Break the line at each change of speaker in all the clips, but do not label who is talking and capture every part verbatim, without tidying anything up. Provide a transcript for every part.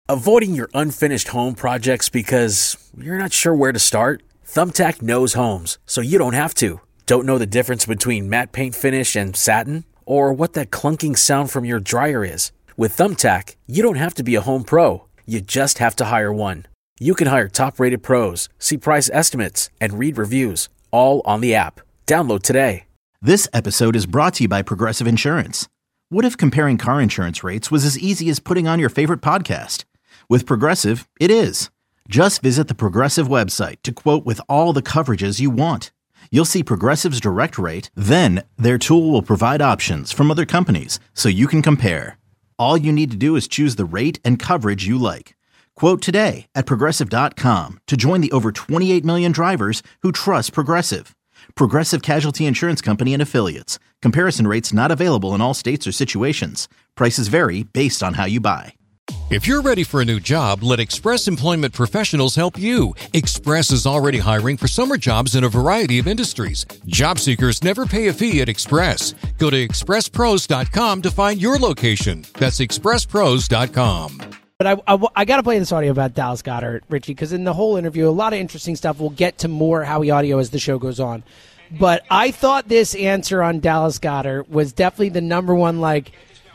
Avoiding your unfinished home projects because you're not sure where to start? Thumbtack knows homes, so you don't have to. Don't know the difference between matte paint finish and satin? Or what that clunking sound from your dryer is? With Thumbtack, you don't have to be a home pro. You just have to hire one. You can hire top-rated pros, see price estimates, and read reviews, all on the app. Download today.
This episode is brought to you by Progressive Insurance. What if comparing car insurance rates was as easy as putting on your favorite podcast? With Progressive, it is. Just visit the Progressive website to quote with all the coverages you want. You'll see Progressive's direct rate, then their tool will provide options from other companies so you can compare. All you need to do is choose the rate and coverage you like. Quote today at Progressive dot com to join the over twenty-eight million drivers who trust Progressive. Progressive Casualty Insurance Company and Affiliates. Comparison rates not available in all states or situations. Prices vary based on how you buy.
If you're ready for a new job, let Express Employment Professionals help you. Express is already hiring for summer jobs in a variety of industries. Job seekers never pay a fee at Express. Go to express pros dot com to find your location. That's express pros dot com.
But I, I, I got to play this audio about Dallas Goedert, Richie, because in the whole interview, a lot of interesting stuff. We'll get to more Howie audio as the show goes on. But I thought this answer on Dallas Goedert was definitely the number one, like,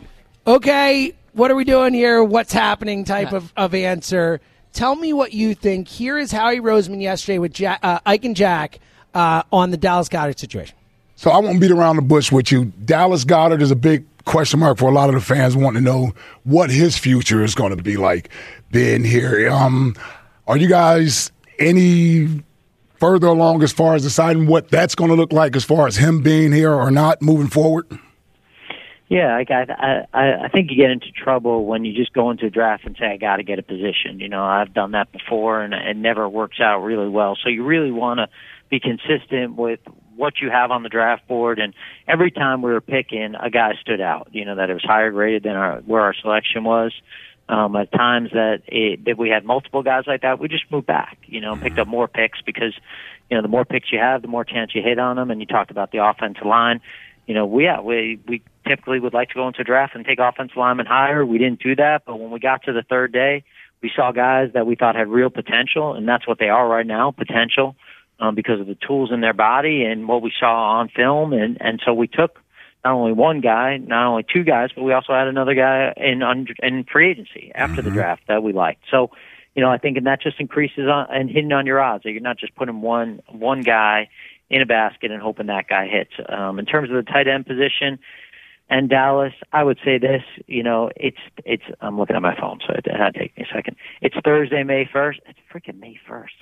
okay, what are we doing here? What's happening type of, of answer. Tell me what you think. Here is Howie Roseman yesterday with Jack, uh, Ike and Jack uh, on the Dallas Goedert situation.
So I won't beat around the bush with you. Dallas Goedert is a big question mark for a lot of the fans wanting to know what his future is going to be like being here. Um, are you guys any further along as far as deciding what that's going to look like as far as him being here or not moving forward?
Yeah, like I, I, I think you get into trouble when you just go into a draft and say, I got to get a position. You know, I've done that before, and it never works out really well. So you really want to be consistent with what you have on the draft board. And every time we were picking, a guy stood out, you know, that it was higher graded than our, where our selection was. Um, at times that, it, that we had multiple guys like that, we just moved back, you know, and picked up more picks because, you know, the more picks you have, the more chance you hit on them. And you talked about the offensive line. You know, we, yeah, we, we typically would like to go into a draft and take offensive linemen higher. We didn't do that, but when we got to the third day, we saw guys that we thought had real potential, and that's what they are right now, potential, um, because of the tools in their body and what we saw on film. And, and so we took not only one guy, not only two guys, but we also had another guy in, in free agency after mm-hmm. the draft that we liked. So, you know, I think and that just increases on, and hitting on your odds. So you're not just putting one one guy in a basket and hoping that guy hits. Um, in terms of the tight end position and Dallas, I would say this, you know, it's, it's, I'm looking at my phone, so it had to take me a second. It's Thursday, May first. It's freaking May first.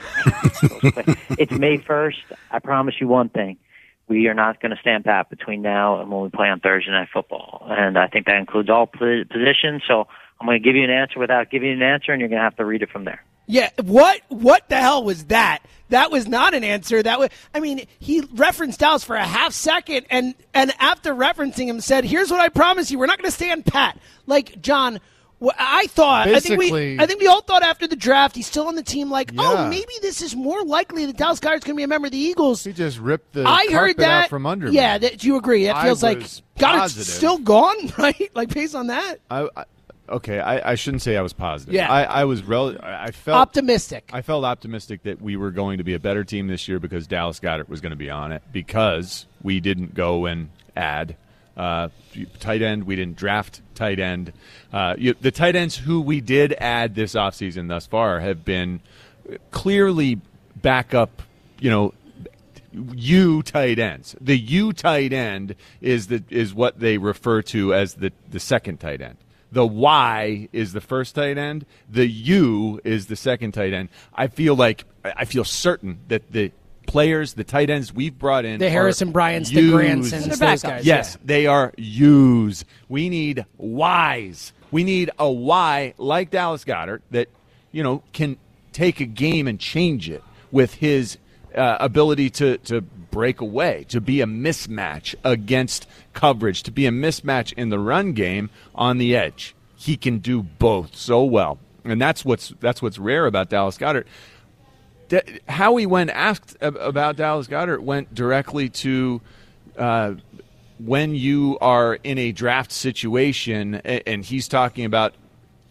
It's May first. I promise you one thing. We are not going to stand pat between now and when we play on Thursday Night Football. And I think that includes all positions. So I'm going to give you an answer without giving you an answer, and you're going to have to read it from there.
Yeah, what what the hell was that? That was not an answer. That was, I mean, he referenced Dallas for a half second, and, and after referencing him said, here's what I promise you, we're not going to stand pat. Like, John, I thought, Basically, I think we I think we all thought after the draft, he's still on the team, like, yeah. oh, maybe this is more likely that Dallas Goedert's going to be a member of the Eagles.
He just ripped the
I
carpet
heard that,
out from under
yeah,
me.
Yeah, do you agree? That feels like Goedert's still gone, right? Like, based on that?
I, I Okay, I, I shouldn't say I was positive.
Yeah.
I, I was rel- I felt
optimistic.
I felt optimistic that we were going to be a better team this year because Dallas Goedert was going to be on it, because we didn't go and add uh, tight end. We didn't draft tight end. Uh, you, the tight ends who we did add this offseason thus far have been clearly backup, you know, U tight ends. The U tight end is the is what they refer to as the, the second tight end. The Y is the first tight end. The U is the second tight end. I feel like I feel certain that the players, the tight ends we've brought in,
the Harrison Bryants, the Gransons, those guys.
Yes, yeah. They are U's. We need Y's. We need a Y like Dallas Goedert that, you know, can take a game and change it with his uh, ability to to break away, to be a mismatch against coverage, to be a mismatch in the run game on the edge. He can do both so well, and that's what's that's what's rare about Dallas Goedert. D- Howie, when asked about Dallas Goedert, went directly to uh, when you are in a draft situation, and he's talking about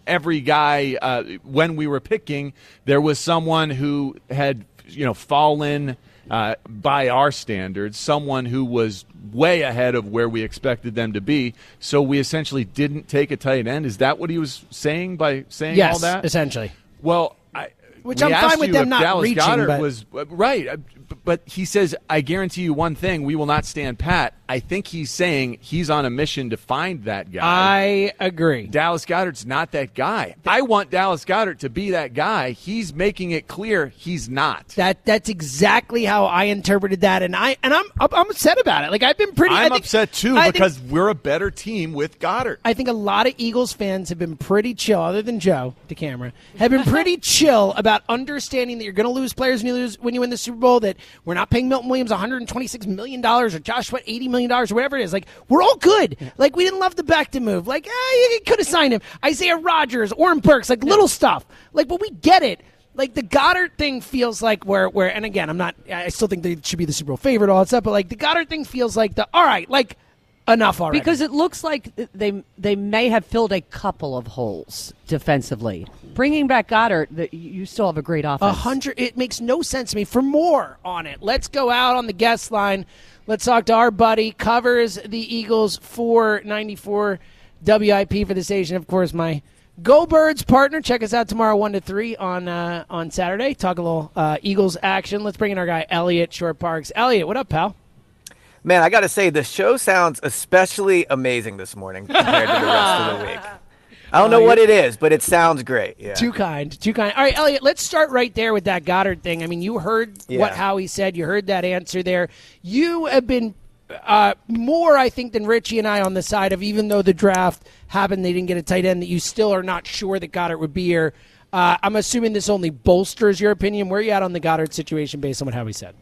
every guy uh, when we were picking, there was someone who had you know fallen uh, by our standards, someone who was way ahead of where we expected them to be. So we essentially didn't take a tight end. Is that what he was saying by saying
yes,
all that?
Essentially.
Well, I,
which
we
I'm fine with
you
them
if
not
Dallas
reaching.
Goedert
But...
was right, but he says, "I guarantee you one thing: we will not stand pat." I think he's saying he's on a mission to find that guy.
I agree.
Dallas Goedert's not that guy. I want Dallas Goedert to be that guy. He's making it clear he's not.
That that's exactly how I interpreted that, and I and I'm I'm upset about it. Like I've been pretty.
I'm
I think,
upset too
I
because
think,
we're a better team with Goedert.
I think a lot of Eagles fans have been pretty chill, other than Joe, the camera, have been pretty chill about understanding that you're going to lose players when you lose when you win the Super Bowl. That we're not paying Milton Williams one hundred twenty-six million dollars or Josh Sweat eighty million dollars or whatever it is. Like we're all good. Like we didn't love the Becton move. Like eh, you could have signed him. Isaiah Rodgers, Oren Burks, like little stuff. Like, but we get it. Like the Goddard thing feels like where where and again I'm not. I still think they should be the Super Bowl favorite, all that stuff. But like the Goddard thing feels like the all right, like enough already.
Because it looks like they they may have filled a couple of holes defensively. Bringing back Goddard, the, you still have a great offense.
A hundred. It makes no sense to me. For more on it, let's go out on the guest line. Let's talk to our buddy, covers the Eagles for ninety-four W I P for the station. Of course, my Go Birds partner. Check us out tomorrow, one to three on uh, on Saturday. Talk a little uh, Eagles action. Let's bring in our guy Elliot Short Parks. Elliot, what up, pal?
Man, I got to say, the show sounds especially amazing this morning compared to the rest of the week. I don't know what it is, but it sounds great. Yeah.
Too kind, too kind. All right, Elliot, let's start right there with that Goddard thing. I mean, you heard
Yeah.
what Howie said. You heard that answer there. You have been uh, more, I think, than Richie and I on the side of even though the draft happened, they didn't get a tight end, that you still are not sure that Goddard would be here. Uh, I'm assuming this only bolsters your opinion. Where are you at on the Goddard situation based on what Howie said?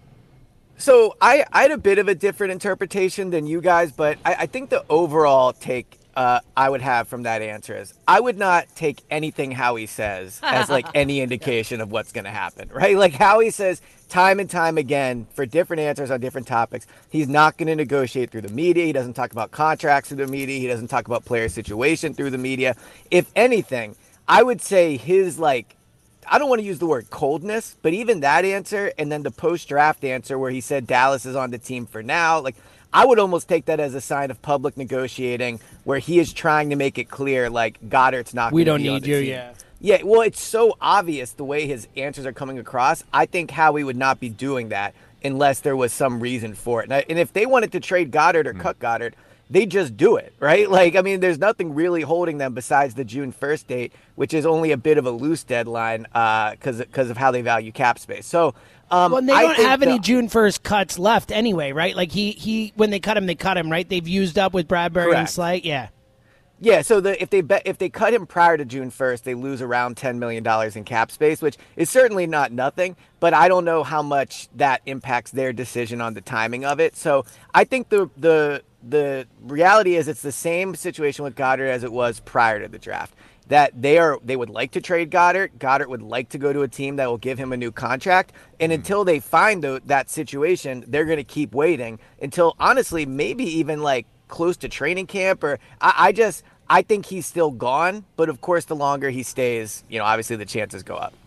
So I, I had a bit of a different interpretation than you guys, but I, I think the overall take uh, I would have from that answer is I would not take anything Howie says as like any indication of what's going to happen, right? Like Howie says time and time again for different answers on different topics, he's not going to negotiate through the media. He doesn't talk about contracts through the media. He doesn't talk about player situation through the media. If anything, I would say his like, I don't want to use the word coldness, but even that answer and then the post-draft answer where he said Dallas is on the team for now, like I would almost take that as a sign of public negotiating where he is trying to make it clear like Goddard's not
We
going
don't
to be on
need
the
you,
team.
yeah.
Yeah, well, it's so obvious the way his answers are coming across. I think Howie would not be doing that unless there was some reason for it. And, I, and if they wanted to trade Goddard or mm. cut Goddard, they just do it, right? Like, I mean, there's nothing really holding them besides the June first date, which is only a bit of a loose deadline because uh, because of how they value cap space. So, um,
well, and they
I
don't
think
have
the,
any June first cuts left anyway, right? Like he he when they cut him, they cut him, right? They've used up with Bradbury
Correct.
and Slate, yeah.
Yeah, so the, if they bet, if they cut him prior to June first, they lose around ten million dollars in cap space, which is certainly not nothing, but I don't know how much that impacts their decision on the timing of it. So I think the the the reality is it's the same situation with Goddard as it was prior to the draft. That they are they would like to trade Goddard. Goddard would like to go to a team that will give him a new contract. And until they find the, that situation, they're going to keep waiting until, honestly, maybe even like close to training camp. Or I, I just I think he's still gone. But of course, the longer he stays, you know, obviously the chances go up.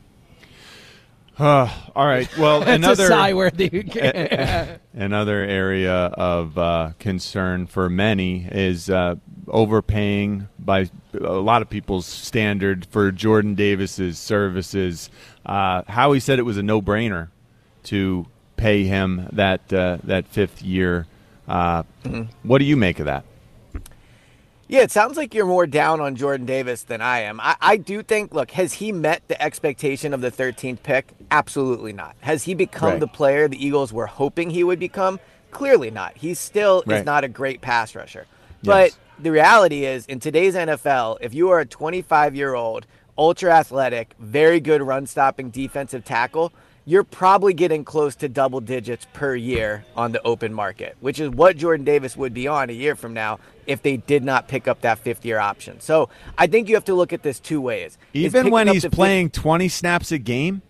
Uh, all right. Well,
That's
another
a sigh worthy.
a, another area of uh, concern for many is uh, overpaying by a lot of people's standard for Jordan Davis's services. Uh, Howie said it was a no-brainer to pay him that uh, that fifth year. Uh, mm-hmm. What do you make of that?
Yeah, it sounds like you're more down on Jordan Davis than I am. I, I do think, look, has he met the expectation of the thirteenth pick? Absolutely not. Has he become
right.
the player the Eagles were hoping he would become? Clearly not. He still
right.
is not a great pass rusher.
Yes.
But the reality is, in today's N F L, if you are a twenty-five-year-old, ultra-athletic, very good run-stopping defensive tackle, you're probably getting close to double digits per year on the open market, which is what Jordan Davis would be on a year from now if they did not pick up that fifth-year option. So I think you have to look at this two ways.
Even when he's playing twenty snaps a game?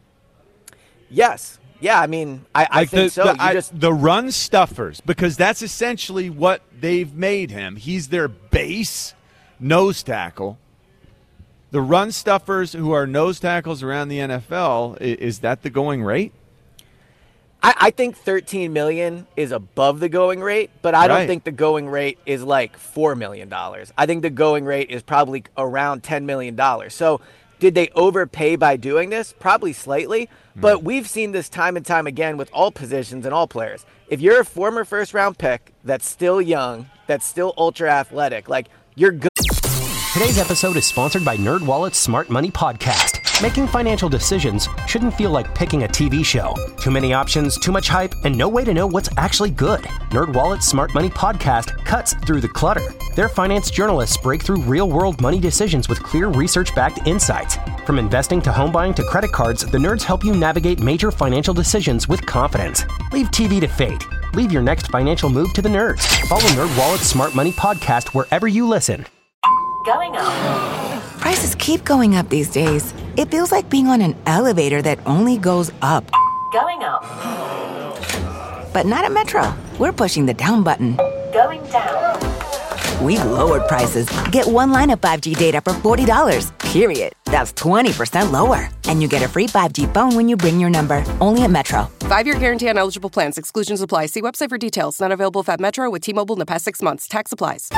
Yes. Yeah, I mean, I, I
like
think
the,
so.
The,
you
I,
just,
the run stuffers, because that's essentially what they've made him. He's their base nose tackle. the run stuffers who are nose tackles around the N F L, is, is that the going rate?
I, I think thirteen million dollars is above the going rate, but I don't
Right.
think the going rate is like four million dollars. I think the going rate is probably around ten million dollars. So did they overpay by doing this? Probably slightly, but we've seen this time and time again with all positions and all players. If you're a former first-round pick that's still young, that's still ultra-athletic, like, you're good.
Today's episode is sponsored by NerdWallet's Smart Money Podcast. Making financial decisions shouldn't feel like picking a T V show. Too many options, too much hype, and no way to know what's actually good. NerdWallet's Smart Money Podcast cuts through the clutter. Their finance journalists break through real-world money decisions with clear research-backed insights. From investing to home buying to credit cards, the nerds help you navigate major financial decisions with confidence. Leave T V to fate. Leave your next financial move to the nerds. Follow NerdWallet's Smart Money Podcast wherever you listen.
Going up. Prices keep going up these days. It feels like being on an elevator that only goes up. Going up. But not at Metro. We're pushing the down button. Going down. We've lowered prices. Get one line of five G data for forty dollars, period. That's twenty percent lower. And you get a free five G phone when you bring your number. Only at Metro.
Five-year guarantee on eligible plans. Exclusions apply. See website for details. Not available at Metro with T-Mobile in the past six months. Tax applies.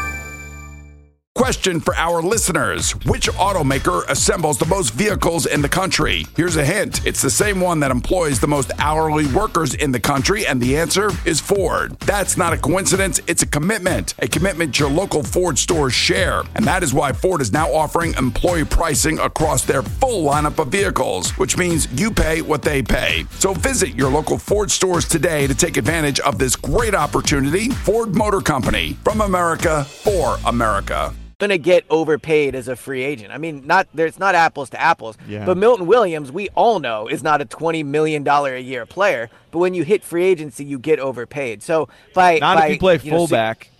Question for our listeners. Which automaker assembles the most vehicles in the country? Here's a hint. It's the same one that employs the most hourly workers in the country, and the answer is Ford. That's not a coincidence. It's a commitment. A commitment your local Ford stores share. And that is why Ford is now offering employee pricing across their full lineup of vehicles, which means you pay what they pay. So visit your local Ford stores today to take advantage of this great opportunity. Ford Motor Company. From America, for America.
Going to get overpaid as a free agent. I mean, not there's not apples to apples,
Yeah.
but Milton Williams, we all know, is not a twenty million dollars a year player, but when you hit free agency, you get overpaid. So by
Not
by,
if you play
you know,
fullback.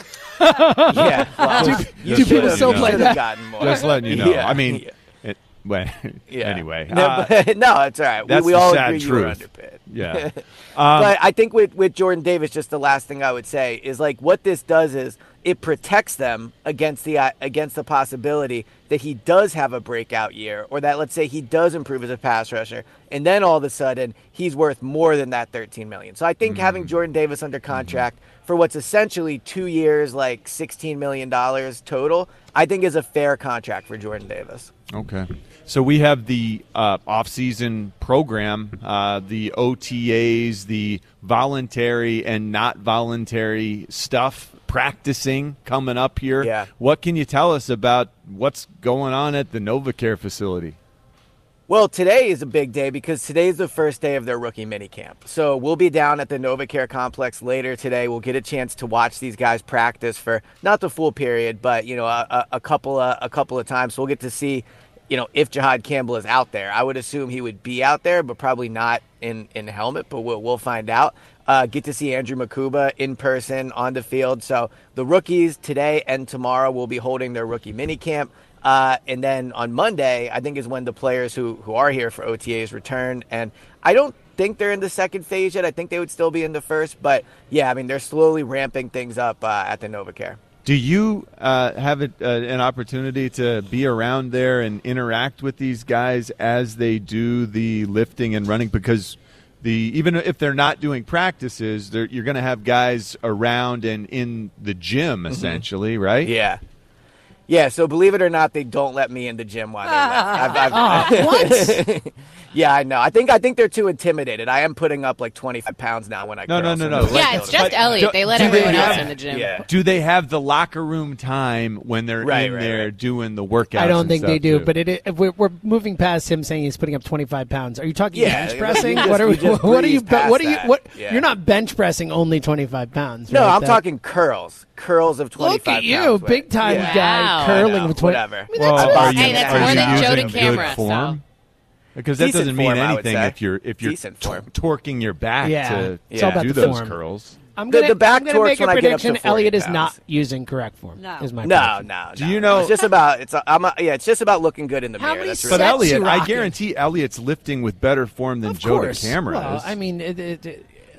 yeah, well,
Do-
you
do
should
people
have-
still
you
play
should have
that?
gotten more.
Just letting you know.
Yeah,
I mean,
yeah.
it, well,
Yeah.
anyway.
No,
uh,
but, no, it's all right. We,
that's
we
the
all
sad
agree you were
truth.
underpaid.
Yeah. Um,
But I think with, with Jordan Davis, just the last thing I would say is like what this does is it protects them against the uh, against the possibility that he does have a breakout year, or that let's say he does improve as a pass rusher, and then all of a sudden he's worth more than that thirteen million dollars. So I think
Mm-hmm.
having Jordan Davis under contract mm-hmm. for what's essentially two years, like sixteen million dollars total, I think is a fair contract for Jordan Davis.
Okay. So we have the uh, off-season program, uh, the O T As, the voluntary and not voluntary stuff, practicing coming up here.
Yeah.
What can you tell us about what's going on at the NovaCare facility?
Well, today is a big day because today's the first day of their rookie minicamp. So we'll be down at the NovaCare complex later today. We'll get a chance to watch these guys practice for not the full period, but you know, a, a couple of a couple of times. So we'll get to see, you know, if Jihad Campbell is out there. I would assume he would be out there, but probably not in in helmet. But we'll we'll find out. Uh, get to see Andrew Makuba in person on the field. So the rookies today and tomorrow will be holding their rookie minicamp. Uh, and then on Monday, I think is when the players who, who are here for O T As return. And I don't think they're in the second phase yet. I think they would still be in the first. But, yeah, I mean, they're slowly ramping things up uh, at the NovaCare.
Do you uh, have it, uh, an opportunity to be around there and interact with these guys as they do the lifting and running? Because the even if they're not doing practices, you're going to have guys around and in the gym, essentially, mm-hmm. right?
Yeah. Yeah, so believe it or not, they don't let me in the gym while they're left. I've, I've,
Oh, what?
Yeah, I know. I think I think they're too intimidated. I am putting up like twenty-five pounds now when I
No,
curl,
no,
so
no, no.
Yeah, it's just
But
Elliot.
do-
They let
do
everyone
they
else
have-
in the gym.
Yeah.
Do they have the locker room time when they're
Right,
in
right,
there
right.
doing the workouts?
I don't
and
think they
stuff,
do,
too?
but it, it, we're, we're moving past him saying he's putting up twenty-five pounds. Are you talking
Yeah,
bench
you
pressing?
just-
what are
you
we,
just
what are you?
breezed past
What are you?
that.
What?
Yeah.
You're not bench pressing only twenty-five pounds.
No,
right?
I'm
That-
talking curls. Curls of twenty-five
Look at you,
pounds weight.
big time
Yeah.
guy,
Wow.
curling
I know,
with twenty.
whatever.
I mean,
Well,
that's
are
awesome.
you,
Hey, that's
are
more
you
than Joe
using
to
good
camera,
form? Because that
Decent
doesn't mean
form, I would
anything
say.
if you're if you're
Decent
t-
form.
torquing your back
Yeah.
to,
It's
to
all about
do
the
those
form.
curls.
I'm
The-
gonna,
the back
I'm gonna
torques
make a
when I get up to
prediction.
forty
Elliot is
pounds.
not using correct form.
No.
Is my
No,
prediction.
no,
Do
no.
you know-
It's just about it's. I'm a, yeah, it's just about looking good in the
How
mirror.
many
That's
sets
But
really
you
Elliot, I
rocking?
guarantee Elliot's lifting with better form than
Of
Joe
course.
to camera
well,
is.
I mean, it, it, it,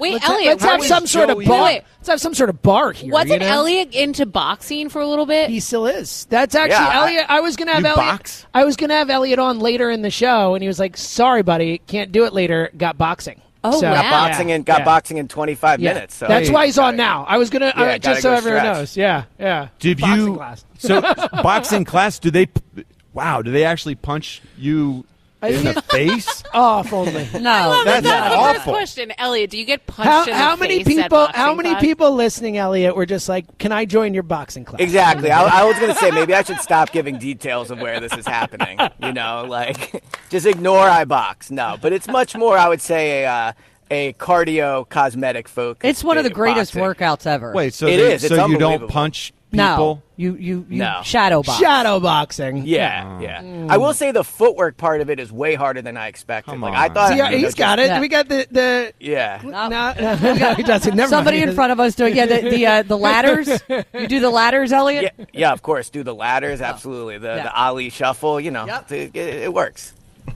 Wait,
let's
Elliot,
ha- let's
what
have
was
some sort of
Joey-
bar.
Wait.
Let's have some sort of bar here.
Wasn't
you know?
Elliot into boxing for a little bit?
He still is. That's actually
Yeah, I-
Elliot. I, was gonna have
You
Elliot.
box?
I was gonna have Elliot on later in the show, and he was like, "Sorry, buddy, can't do it later. Got boxing."
Oh,
So-
got boxing
Yeah,
in got
yeah.
boxing in twenty-five
Yeah.
minutes. So
That's why he's on now. I was gonna
Yeah,
uh,
gotta
just so
go
everyone
stretch.
knows. Yeah, yeah.
Did
Boxing
you?
class.
So boxing class? Do they? Wow. Do they actually punch you in the face?
Oh, if only.
No,
that's
First
awful.
question, Elliot, do you get punched
How,
in the
how many
face at
people?
boxing
How many
class?
people listening, Elliot, were just like, "Can I join your boxing class?"
Exactly. I, I was going to say maybe I should stop giving details of where this is happening. You know, like just ignore I box. No, but it's much more. I would say a uh, a cardio cosmetic focus.
It's one of the greatest
boxing.
workouts ever.
Wait, so
It
they-
is. It's
so you don't
unbelievable.
punch
No,
people?
you you, you
No.
shadow box.
Shadow boxing.
Yeah, yeah. I will say the footwork part of it is way harder than I expected. like I thought.
See,
you know,
he's
just-
got it. We got the the.
Yeah.
No, no, he doesn't. Never
Somebody
mind.
in front of us doing yeah, the the, uh, the ladders. You do the ladders, Elliot.
Yeah, yeah, of course. Do the ladders, absolutely. The
Yeah.
the Ali shuffle, you know, it, it, it works.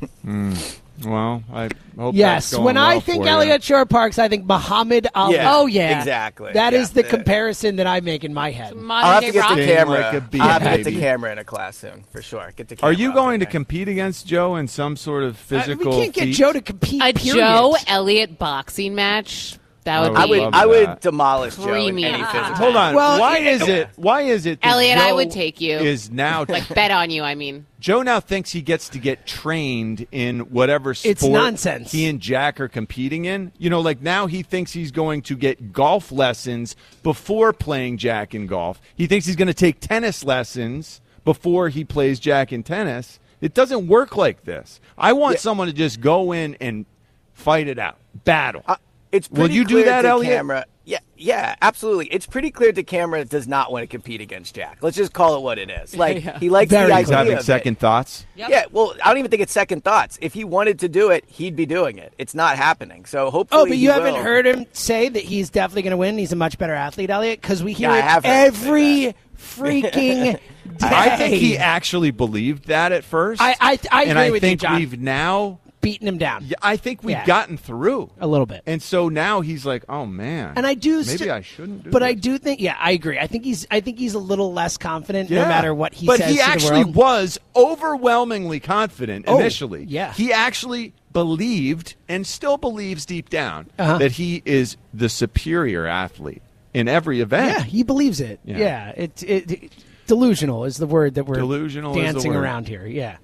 Mm. Well, I hope.
Yes,
that's going
when I
well
think
for you.
Elliot Shore Parks, I think Muhammad Ali.
Yeah,
Oh, yeah.
exactly.
That
Yeah.
is the comparison that I make in my head.
I'll have to get the
Sing
camera.
like a bee,
I'll have to get the
baby.
camera in a class soon, for sure. Get the
Are
camera.
you
up
going to
there.
compete against Joe in some sort of physical?
we can't get
feat?
Joe to compete.
A
period.
Joe Elliott boxing match? That would
I
be
would
I would,
love
I would
that.
demolish Joe in
Premium.
any physical.
Hold on.
Well,
why
yeah.
is it? Why is it? that
Elliot, I
Joe
would take you.
Is now
like bet on you, I mean.
Joe now thinks he gets to get trained in whatever sport
It's nonsense.
he and Jack are competing in. You know, like now he thinks he's going to get golf lessons before playing Jack in golf. He thinks he's going to take tennis lessons before he plays Jack in tennis. It doesn't work like this. I want
Yeah.
someone to just go in and fight it out, battle.
Uh, It's
Will
pretty
you do
clear
that,
to
Elliot?
Camera. Yeah, yeah, absolutely. It's pretty clear to camera does not want to compete against Jack. Let's just call it what it is. Like
Yeah.
he likes
Very
the
He's
idea
having
of it.
second thoughts.
Yep.
Yeah, well, I don't even think it's second thoughts. If he wanted to do it, he'd be doing it. It's not happening. So hopefully,
Oh, but you
he
haven't
will.
heard him say that he's definitely going to win. He's a much better athlete, Elliot, because we hear
Yeah, I
it
have heard him say
every freaking day.
I think he actually believed that at first.
I- I- I
and
agree
I
with you,
think
John.
we've now.
beating him down.
Yeah, I think we've
Yeah.
gotten through
a little bit,
and so now he's like, "Oh man,"
And I do,
maybe
st-
I shouldn't do
but
this.
I do think, yeah, I agree. I think he's, I think he's a little less confident,
Yeah.
no matter what he
but
says
he
to
actually
the world.
was overwhelmingly confident
Oh,
initially.
yeah.
He actually believed and still believes deep down
Uh-huh.
that he is the superior athlete in every event.
Yeah, he believes it.
Yeah.
Yeah, it, it, it- delusional is the word that we're
Delusional is the
dancing
word.
around here. Yeah.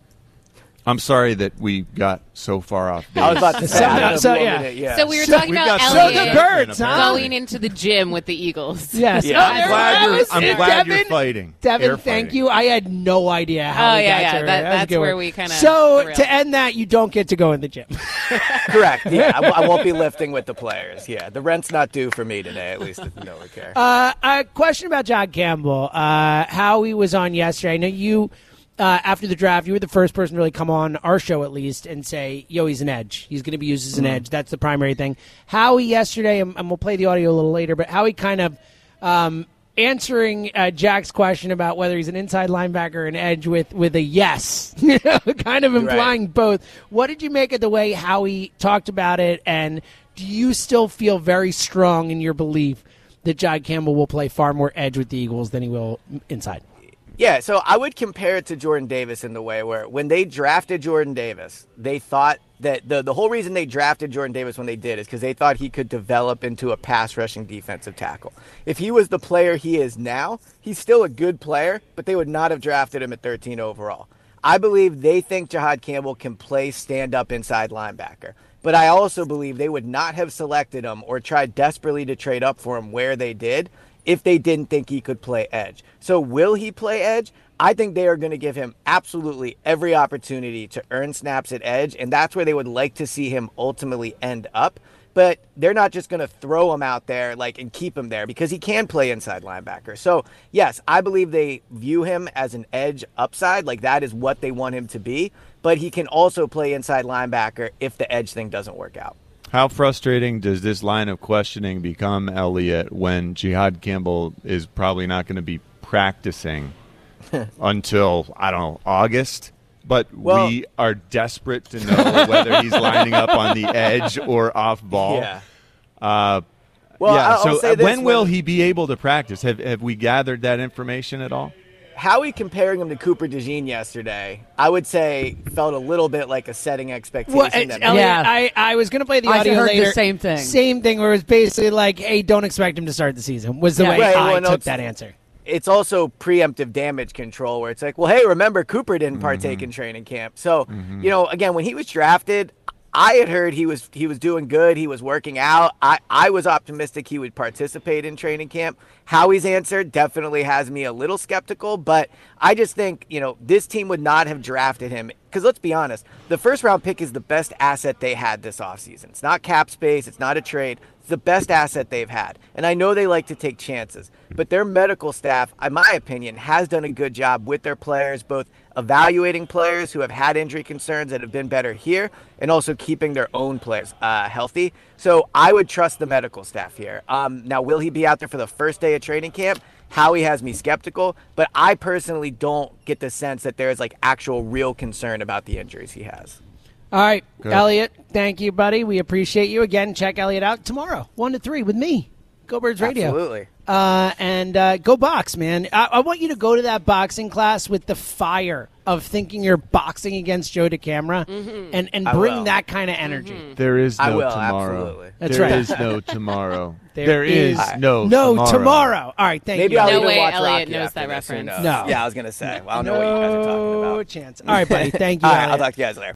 I'm sorry that we got so far off base.
I was about to say, I don't know
So,
if you
yeah.
want me to- yeah.
So we were
So-
talking
We've
about
got
So
Elliot
the birds, huh?
going into the gym with the Eagles.
Yes.
Yeah.
Oh,
I'm
there-
glad
that
you're-
was
I'm
it.
glad you're
Devin,
fighting.
Devin,
Air
thank
fighting.
you. I had no idea how
Oh,
we
yeah,
got
yeah.
to
That-
that was a
that's
good
where
one.
we kinda
So
derailed.
to end that, you don't get to go in the gym.
Correct. Yeah, I, w- I won't be lifting with the players. Yeah, the rent's not due for me today. At least no one care.
Uh, a question about John Campbell. Uh, how he was on yesterday. I know you, uh, after the draft, you were the first person to really come on our show at least and say, yo, he's an edge. He's going to be used as an edge. That's the primary thing. How he yesterday, and, and we'll play the audio a little later, but how he kind of um, answering uh, Jack's question about whether he's an inside linebacker or an edge with, with a yes, you know, kind of implying both. What did you make of the way how he talked about it, and do you still feel very strong in your belief that John Campbell will play far more edge with the Eagles than he will inside?
Yeah, so I would compare it to Jordan Davis in the way where when they drafted Jordan Davis, they thought that the, the whole reason they drafted Jordan Davis when they did is because they thought he could develop into a pass rushing defensive tackle. If he was the player he is now, he's still a good player, but they would not have drafted him at thirteen overall. I believe they think Jahad Campbell can play stand-up inside linebacker. But I also believe they would not have selected him or tried desperately to trade up for him where they did if they didn't think he could play edge. So will he play edge? I think they are going to give him absolutely every opportunity to earn snaps at edge, and that's where they would like to see him ultimately end up. But they're not just going to throw him out there like and keep him there because he can play inside linebacker. So, yes, I believe they view him as an edge upside, like that is what they want him to be, but he can also play inside linebacker if the edge thing doesn't work out.
How frustrating does this line of questioning become, Elliot, when Jahad Campbell is probably not going to be practicing until, I don't know, August? But
Well-
we are desperate to know whether he's lining up on the edge or off ball.
Yeah.
Uh,
Well,
yeah.
I'll- I'll
so
say
uh,
this,
when will
when-
he be able to practice? Have Have we gathered that information at all?
Howie comparing him to Cooper DeJean yesterday, I would say felt a little bit like a setting expectation.
Well,
that
it's- Elliot,
Yeah.
I, I was going to play the
I
audio
heard the
later.
same thing.
Same thing where it was basically like, hey, don't expect him to start the season, was the
Yeah.
way
Right,
I
well, no,
took
it's-
that answer.
it's also preemptive damage control where it's like, well, hey, remember Cooper didn't partake in training camp. So, you know, again, when he was drafted, I had heard he was he was doing good. He was working out. I, I was optimistic he would participate in training camp. Howie's answer definitely has me a little skeptical, but I just think, you know, this team would not have drafted him because let's be honest, the first round pick is the best asset they had this offseason. It's not cap space. It's not a trade. It's the best asset they've had. And I know they like to take chances, but their medical staff, in my opinion, has done a good job with their players, both evaluating players who have had injury concerns that have been better here and also keeping their own players uh, healthy. So I would trust the medical staff here. Um, now, will he be out there for the first day of training camp? Howie has me skeptical, but I personally don't get the sense that there is like actual real concern about the injuries he has.
All right,
Good.
Elliot, thank you, buddy. We appreciate you. Again, check Elliot out tomorrow, one to three with me, Go Birds Radio.
Absolutely.
Uh, and uh, go box, man. I-, I want you to go to that boxing class with the fire of thinking you're boxing against Joe DeCamara
Mm-hmm.
and, and
I
bring
will.
that kind of energy.
There is no
I will,
tomorrow.
absolutely.
That's
There
right.
is no tomorrow.
There
there
is
is, no
No
tomorrow.
tomorrow. All right, thank
Maybe
you.
I'll
No
even
way
watch
Elliot
Rocky
knows
after
that
this, who
reference.
knows?
No.
Yeah, I was going to say. Well, I don't know what you guys are talking
No
about.
chance. All right, buddy. Thank you.
All right,
Elliot.
I'll talk to you guys later.